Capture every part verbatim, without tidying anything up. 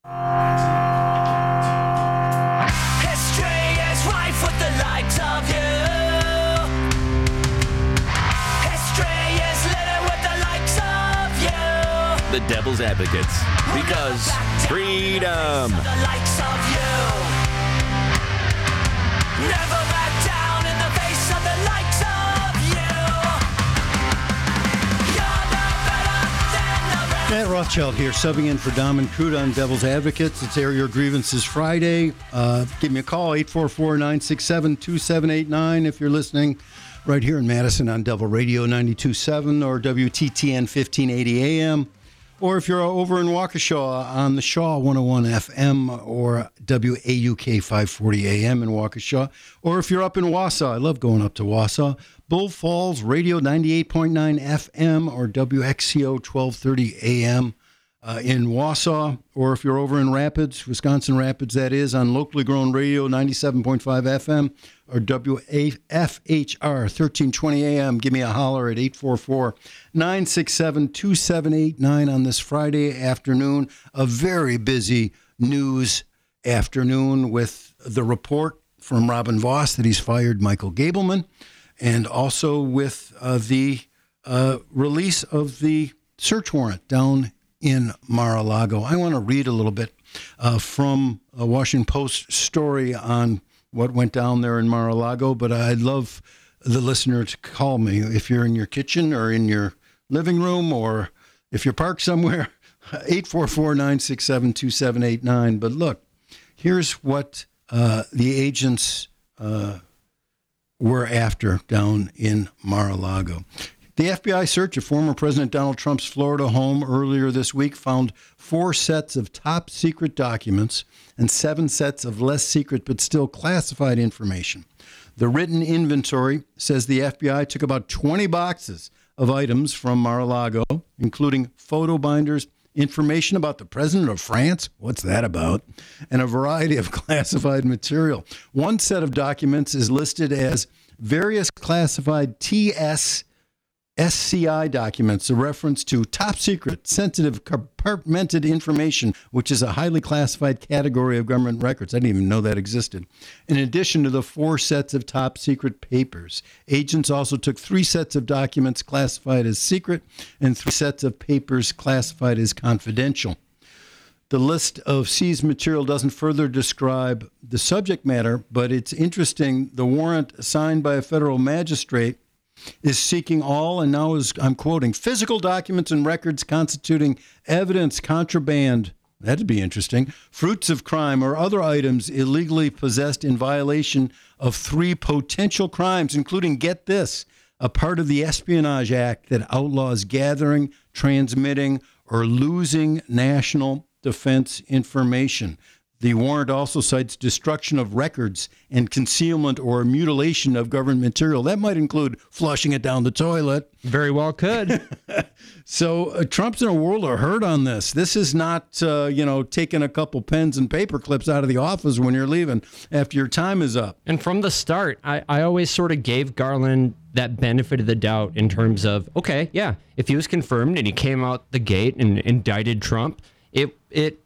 History is rife with the likes of you. History is littered with the likes of you. The Devil's Advocates. Because freedom. The likes of you. Never back down in the face of the likes of you. You're no better than the rest. Matt Rothschild here, subbing in for Dom and Crude on Devil's Advocates. It's Air Your Grievances Friday. Uh, give me a call, eight four four, nine six seven, two seven eight nine if you're listening right here in Madison on Devil Radio ninety-two point seven or W T T N fifteen eighty A M. Or if you're over in Waukesha on the Shaw one oh one F M or W A U K five forty A M in Waukesha. Or if you're up in Wausau, I love going up to Wausau, Bull Falls Radio ninety-eight point nine F M or W X C O twelve thirty A M uh, in Wausau. Or if you're over in Rapids, Wisconsin Rapids, that is, on locally grown radio ninety-seven point five F M or W A F H R thirteen twenty A M. Give me a holler at eight four four, nine six seven, two seven eight nine on this Friday afternoon. A very busy news afternoon with the report from Robin Voss that he's fired Michael Gableman, and also with uh, the uh, release of the search warrant down in Mar-a-Lago. I want to read a little bit uh, from a Washington Post story on what went down there in Mar-a-Lago, but I'd love the listener to call me if you're in your kitchen or in your living room or if you're parked somewhere, eight four four, nine six seven, two seven eight nine. But look, here's what uh, the agents uh, were after down in Mar-a-Lago. The F B I search of former President Donald Trump's Florida home earlier this week found four sets of top secret documents and seven sets of less secret but still classified information. The written inventory says the F B I took about twenty boxes of items from Mar-a-Lago, including photo binders, information about the president of France, what's that about, and a variety of classified material. One set of documents is listed as various classified T S S C I documents, a reference to top secret, sensitive, compartmented information, which is a highly classified category of government records. I didn't even know that existed. In addition to the four sets of top secret papers, agents also took three sets of documents classified as secret and three sets of papers classified as confidential. The list of seized material doesn't further describe the subject matter, but it's interesting. The warrant signed by a federal magistrate is seeking all, and now is, I'm quoting, physical documents and records constituting evidence, contraband, that'd be interesting, fruits of crime, or other items illegally possessed in violation of three potential crimes, including, get this, a part of the Espionage Act that outlaws gathering, transmitting, or losing national defense information. The warrant also cites destruction of records and concealment or mutilation of government material. That might include flushing it down the toilet. Very well could. So uh, Trump's in a world of hurt on this. This is not, uh, you know, taking a couple pens and paper clips out of the office when you're leaving after your time is up. And from the start, I, I always sort of gave Garland that benefit of the doubt in terms of, okay, yeah, if he was confirmed and he came out the gate and indicted Trump, it it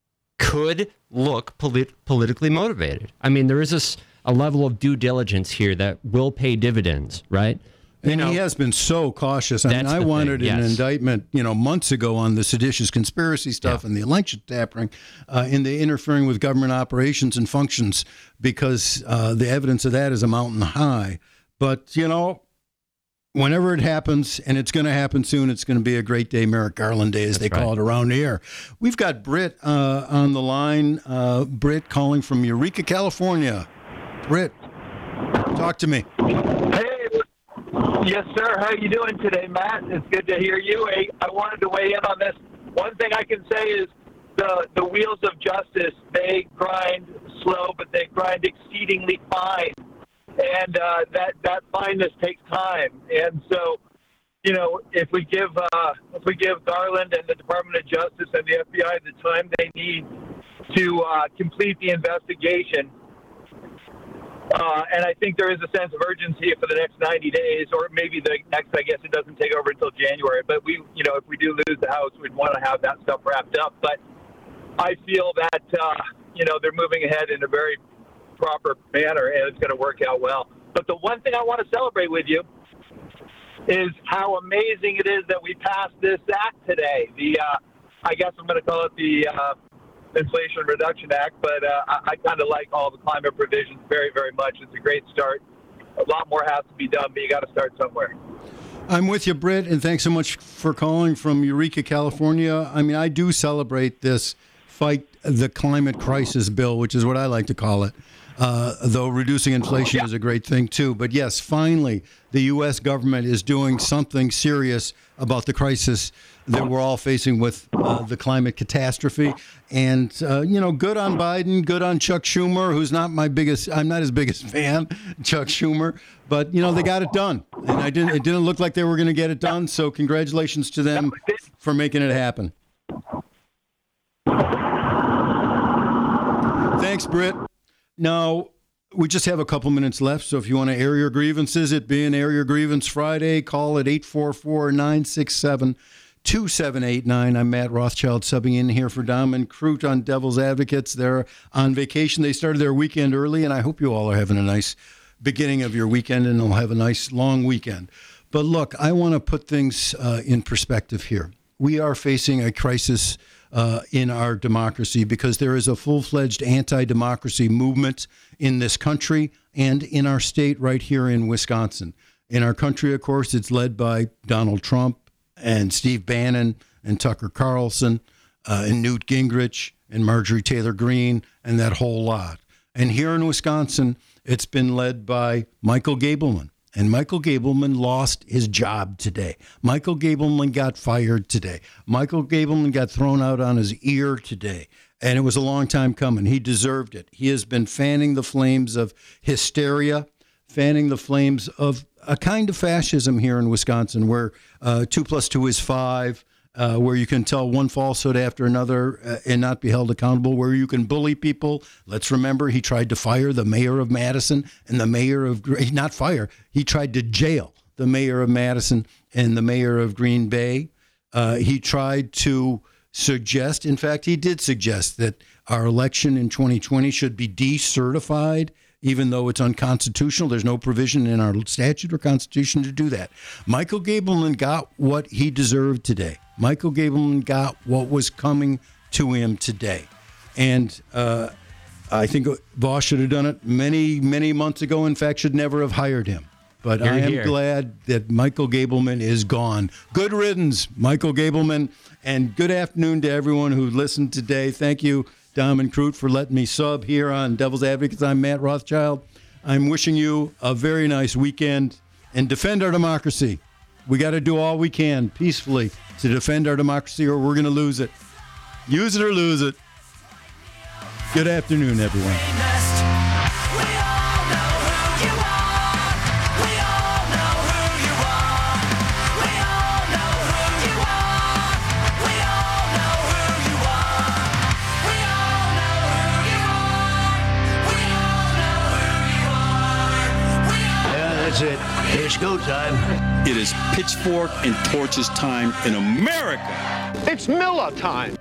could look polit- politically motivated. I mean, there is a, a level of due diligence here that will pay dividends, right? And you know, he has been so cautious. I mean, I wanted thing, an yes. indictment, you know, months ago on the seditious conspiracy stuff Yeah. and the election tampering, uh, in the interfering with government operations and functions, because uh, the evidence of that is a mountain high. But, you know, whenever it happens, and it's going to happen soon, it's going to be a great day, Merrick Garland Day, as That's they call right. it around here. We've got Britt uh, on the line. Uh, Britt calling from Eureka, California. Britt, talk to me. Hey, yes, sir. How you doing today, Matt? It's good to hear you. Hey, I wanted to weigh in on this. One thing I can say is the the wheels of justice, they grind slow, but they grind exceedingly fine. And uh, that that fineness takes time. And so, you know, if we give uh, if we give Garland and the Department of Justice and the F B I the time they need to uh, complete the investigation, uh, and I think there is a sense of urgency for the next ninety days, or maybe the next. I guess it doesn't take over until January. But we, you know, if we do lose the House, we'd want to have that stuff wrapped up. But I feel that, uh, you know, they're moving ahead in a very proper manner, and it's going to work out well. But the one thing I want to celebrate with you is how amazing it is that we passed this act today. The, uh, I guess I'm going to call it the uh, Inflation Reduction Act, but uh, I, I kind of like all the climate provisions very, very much. It's a great start. A lot more has to be done, but you got to start somewhere. I'm with you, Britt, and thanks so much for calling from Eureka, California. I mean, I do celebrate this Fight the Climate Crisis bill, which is what I like to call it, uh, though reducing inflation yeah. is a great thing, too. But, yes, finally, the U S government is doing something serious about the crisis that we're all facing with uh, the climate catastrophe. And, uh, you know, good on Biden, good on Chuck Schumer, who's not my biggest, I'm not his biggest fan, Chuck Schumer. But, you know, they got it done. And I didn't, it didn't look like they were going to get it done. So congratulations to them for making it happen. Thanks, Britt. Now, we just have a couple minutes left, so if you want to air your grievances, it being Air Your Grievance Friday, call at eight four four, nine six seven, two seven eight nine. I'm Matt Rothschild, subbing in here for Dom and Crute on Devil's Advocates. They're on vacation. They started their weekend early, and I hope you all are having a nice beginning of your weekend, and they'll have a nice long weekend. But look, I want to put things uh, in perspective here. We are facing a crisis Uh, in our democracy because there is a full-fledged anti-democracy movement in this country and in our state right here in Wisconsin. In our country, of course, it's led by Donald Trump and Steve Bannon and Tucker Carlson uh, and Newt Gingrich and Marjorie Taylor Greene and that whole lot. And here in Wisconsin, it's been led by Michael Gableman. And Michael Gableman lost his job today. Michael Gableman got fired today. Michael Gableman got thrown out on his ear today. And it was a long time coming. He deserved it. He has been fanning the flames of hysteria, fanning the flames of a kind of fascism here in Wisconsin where uh, two plus two is five, uh, where you can tell one falsehood after another uh, and not be held accountable, where you can bully people. Let's remember he tried to fire the mayor of Madison and the mayor of, not fire, he tried to jail the mayor of Madison and the mayor of Green Bay. Uh, he tried to suggest, in fact, he did suggest that our election in twenty twenty should be decertified, even though it's unconstitutional. There's no provision in our statute or constitution to do that. Michael Gableman got what he deserved today. Michael Gableman got what was coming to him today. And uh, I think Voss should have done it many, many months ago. In fact, should never have hired him. But You're I am here. glad that Michael Gableman is gone. Good riddance, Michael Gableman. And good afternoon to everyone who listened today. Thank you, Dom and Crute, for letting me sub here on Devil's Advocates. I'm Matt Rothschild. I'm wishing you a very nice weekend and defend our democracy. We got to do all we can peacefully to defend our democracy or we're going to lose it. Use it or lose it. Good afternoon, everyone. That's it. It's go time. It is pitchfork and torches time in America. It's Miller time.